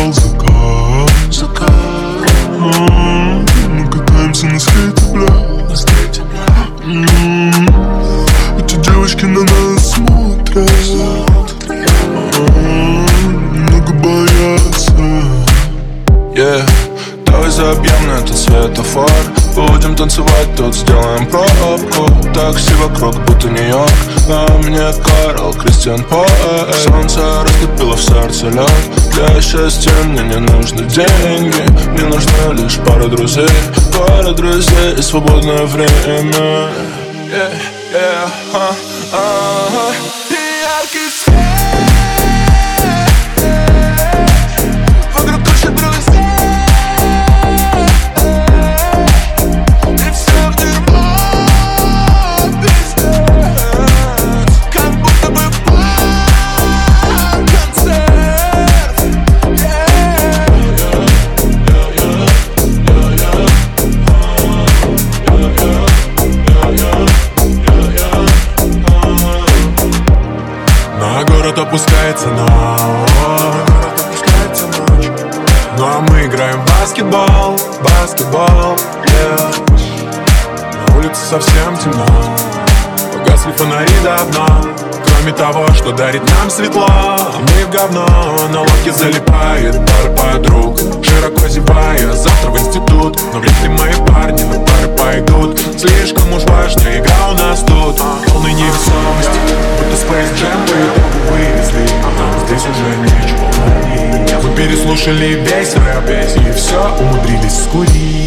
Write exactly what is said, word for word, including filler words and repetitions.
настал закат, закат. Мы катаемся на скейте, бля, на скейте, бля. Эти девочки на нас смотрят, много боятся. Yeah. Давай забьем на этот светофор, будем танцевать, тут сделаем пробку. Такси вокруг, будто Нью-Йорк, а мне Карл, Кристиан Поэт. Солнце растопило в сердце лед. Для счастья мне не нужны деньги, мне нужна лишь пара друзей, пара друзей и свободное время. Yeah, yeah, uh, uh-huh. И яркий свет. Опускается ночь, ну а мы играем в баскетбол, баскетбол, yeah. На улице совсем темно, погасли фонари давно. Кроме того, что дарит нам светло, мы в говно. На лодке залипает пара подруг, широко зевая, завтра в институт. Но вряд ли мои парни на пары пойдут. Слишком уж важная игра у нас тут, полной невесомости, будто Space Jam по итогу вывезли. Здесь уже ничего. Мы переслушали весь рэп и все умудрились скурить.